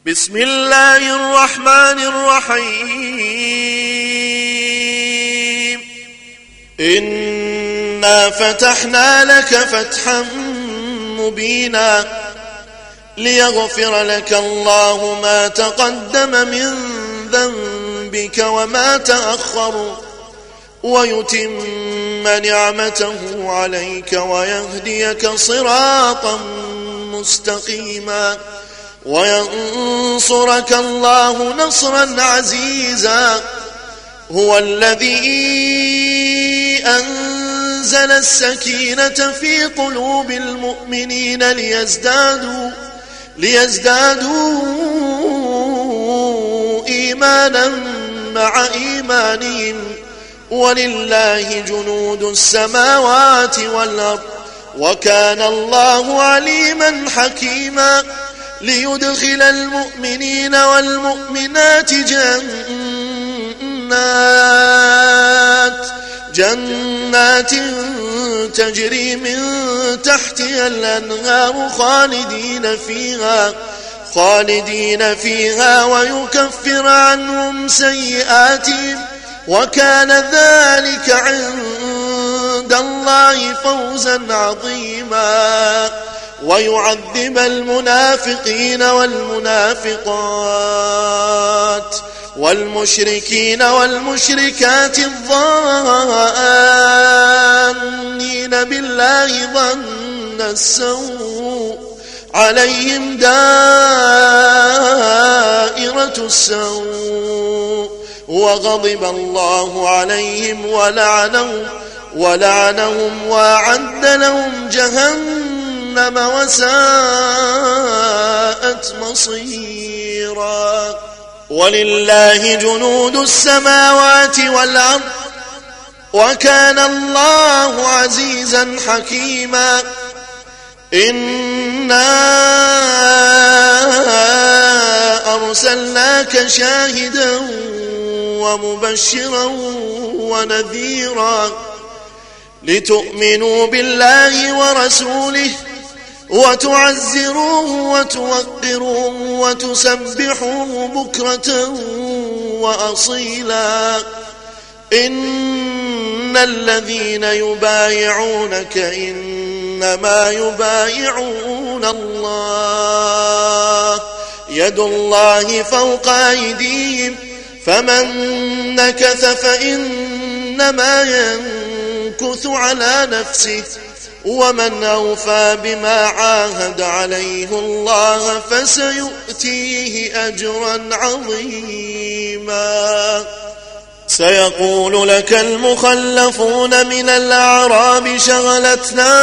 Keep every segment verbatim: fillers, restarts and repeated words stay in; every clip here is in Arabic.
بسم الله الرحمن الرحيم إنا فتحنا لك فتحا مبينا ليغفر لك الله ما تقدم من ذنبك وما تأخر ويتم نعمته عليك ويهديك صراطا مستقيما وينصرك الله نصرا عزيزا هو الذي أنزل السكينة في قلوب المؤمنين ليزدادوا ليزدادوا إيمانا مع إيمانهم ولله جنود السماوات والأرض وكان الله عليما حكيما ليدخل المؤمنين والمؤمنات جنات جنات تجري من تحتها الأنهار خالدين فيها خالدين فيها ويكفر عنهم سيئاتهم وكان ذلك عند الله فوزا عظيما ويعذب المنافقين والمنافقات والمشركين والمشركات الظانين بالله ظن السوء عليهم دائرة السوء وغضب الله عليهم ولعنهم ولعنهم وأعد لهم جهنم وساءت مصيرا ولله جنود السماوات والأرض وكان الله عزيزا حكيما إنا أرسلناك شاهدا ومبشرا ونذيرا لتؤمنوا بالله ورسوله وتعزروه وتوقروه وتسبحوه بكرة وأصيلا إن الذين يبايعونك إنما يبايعون الله يد الله فوق أيديهم فمن نكث فإنما ينكث على نفسه ومن أوفى بما عاهد عليه الله فسيؤتيه أجرا عظيما سيقول لك المخلفون من الأعراب شغلتنا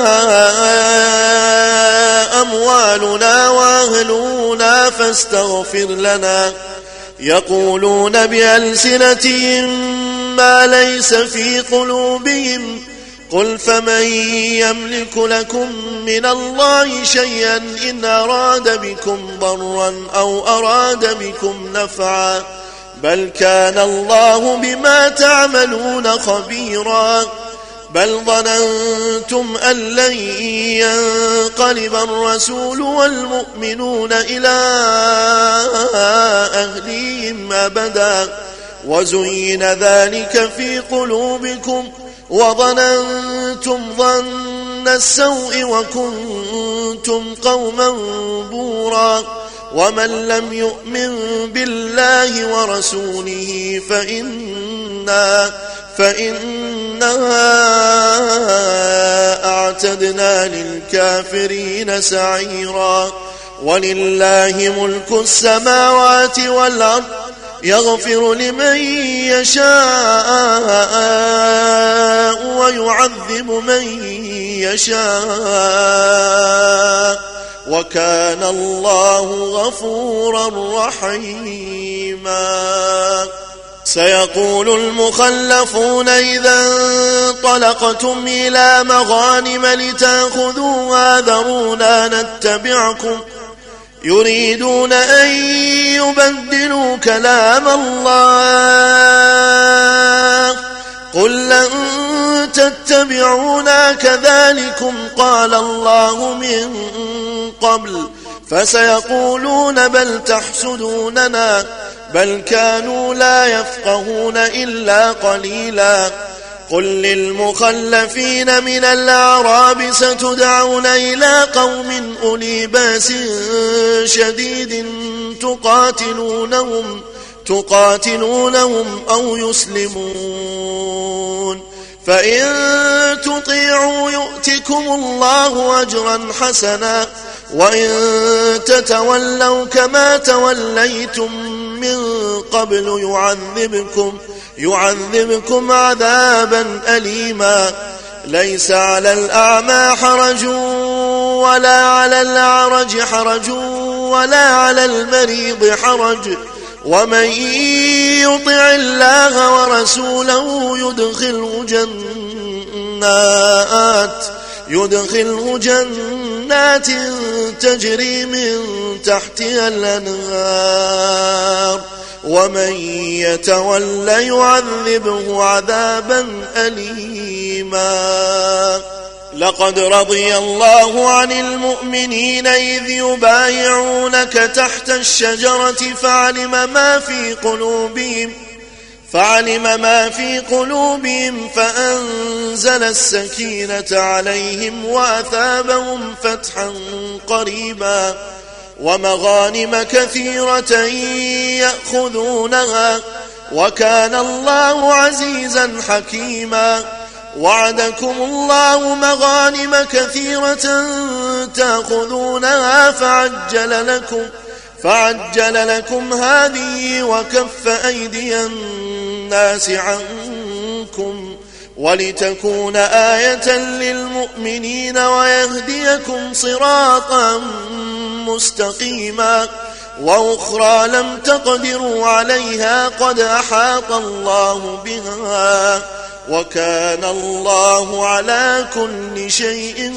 أموالنا وأهلنا فاستغفر لنا يقولون بألسنتهم ما ليس في قلوبهم قل فمن يملك لكم من الله شيئا إن أراد بكم ضرا أو أراد بكم نفعا بل كان الله بما تعملون خبيرا بل ظننتم أن لن ينقلب الرسول والمؤمنون إلى أهليهم أبدا وزين ذلك في قلوبكم وظننتم ظن السوء وكنتم قوما بورا ومن لم يؤمن بالله ورسوله فإنا فإنا أعتدنا للكافرين سعيرا ولله ملك السماوات والأرض يغفر لمن يشاء ويعذب من يشاء وكان الله غفورا رحيما سيقول المخلفون إذا انطلقتم إلى مغانم لتأخذوها ذرونا نتبعكم يريدون أن يبدلوا كلام الله قل لن تتبعونا كذلكم قال الله من قبل فسيقولون بل تحسدوننا بل كانوا لا يفقهون إلا قليلا. قل للمخلفين من الأعراب ستدعون إلى قوم أولي بأس شديد تقاتلونهم, تقاتلونهم أو يسلمون فإن تطيعوا يؤتكم الله أجرا حسنا وإن تتولوا كما توليتم من قبل يعذبكم, يعذبكم عذابا أليما. ليس على الأعمى حرج ولا على الأعرج حرج ولا على المريض حرج ومن يطع الله ورسوله يدخله جنات يدخله جنات تجري من تحتها الأنهار ومن يتولى يعذبه عذابا أليما. لقد رضي الله عن المؤمنين إذ يبايعونك تحت الشجرة فعلم ما في قلوبهم فعلم ما في قلوبهم فأنزل السكينة عليهم وأثابهم فتحا قريبا ومغانم كثيرة يأخذونها وكان الله عزيزا حكيما. وعدكم الله مغانم كثيرة تأخذونها فعجل لكم فعجل لكم هذه وكف أيدي الناس عنكم ولتكون آية للمؤمنين ويهديكم صراطا مستقيما. وأخرى لم تقدروا عليها قد أحاط الله بها وكان الله على كل شيء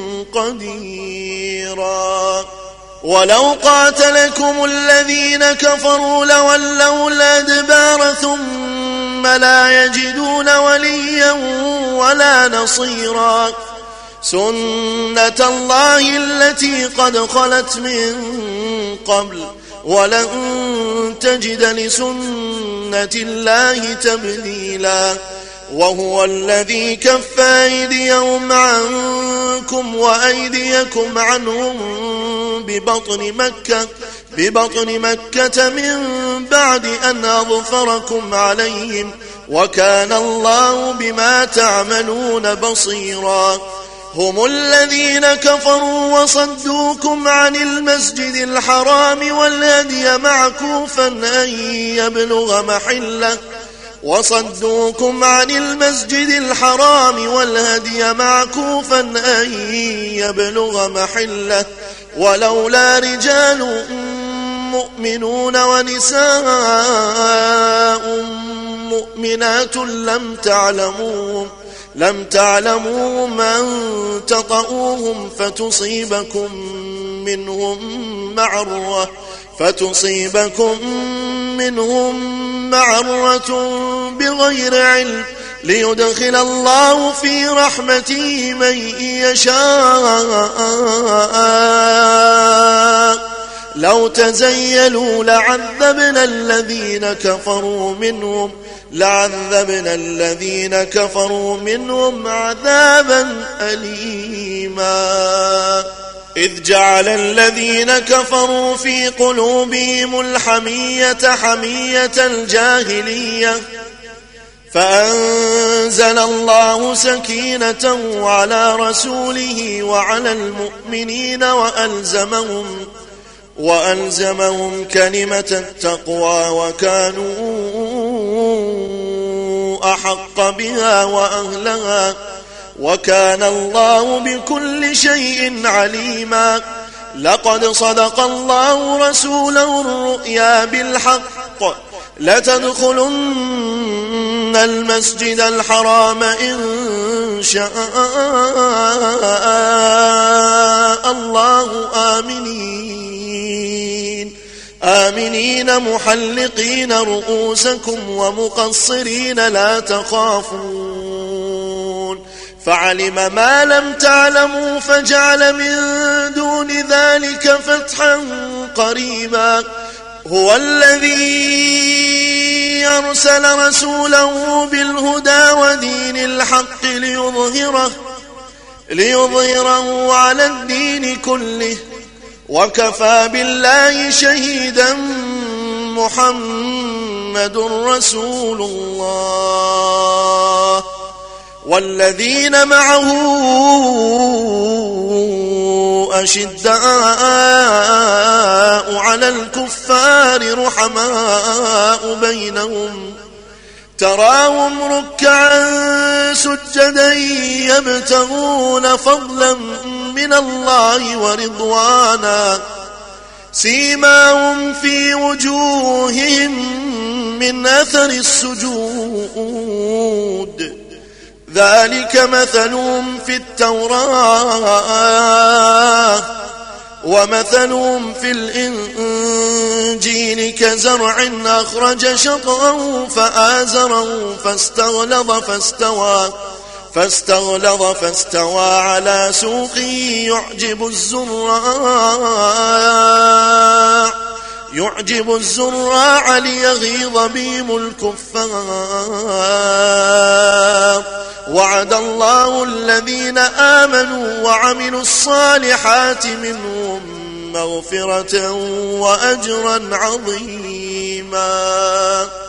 قديرا. ولو قاتلكم الذين كفروا لولوا الأدبار ثم لا يجدون وليا ولا نصيرا. سنة الله التي قد خلت من قبل ولن تجد لسنة الله تبديلا. وهو الذي كف أيديهم عنكم وأيديكم عنهم ببطن مكة, ببطن مكة من بعد أن أظفركم عليهم وكان الله بما تعملون بصيرا. هم الذين كفروا وصدوكم عن المسجد الحرام والهدي معكوفا أن يبلغ محله وصدوكم عن المسجد الحرام والهدي معكوفا أن يبلغ محله ولولا رجال مؤمنون ونساء مؤمنات لم تعلموهم لم تعلموهم أن تطؤوهم فتصيبكم منهم معرة فتصيبكم منهم معرة بغير علم ليدخل الله في رحمته من يشاء. لو تزيلوا لعذبنا الذين كفروا منهم لعذبنا الذين كفروا منهم عذابا أليما. إذ جعل الذين كفروا في قلوبهم الحمية حمية الجاهلية فأنزل الله سكينته على رسوله وعلى المؤمنين وألزمهم وألزمهم كلمة التقوى وكانوا أحق بها وأهلها وكان الله بكل شيء عليما. لقد صدق الله رسوله الرؤيا بالحق لتدخلن المسجد الحرام إن شاء الله آمنين آمنين محلقين رؤوسكم ومقصرين لا تخافون فعلم ما لم تعلموا فجعل من دون ذلك فتحا قريبا هو الذي أرسل رسوله بالهدى ودين الحق ليظهره, ليظهره على الدين كله وكفى بالله شهيدا محمد رسول الله والذين معه أشداء على الكفار رحماء بينهم تراهم ركعا سجدا يبتغون فضلا من الله ورضوانا سيماهم في وجوههم من أثر السجود ذلك مثلهم في التوراة ومثلهم في الإنجيل كزرع أخرج شطأه فآزره فاستغلظ فاستوى فاستغلظ فاستوى على سوقه يعجب الزراع يعجب الزراع ليغيظ بهم الكفار وعد الله الذين آمنوا وعملوا الصالحات منهم مغفرة وأجرا عظيما.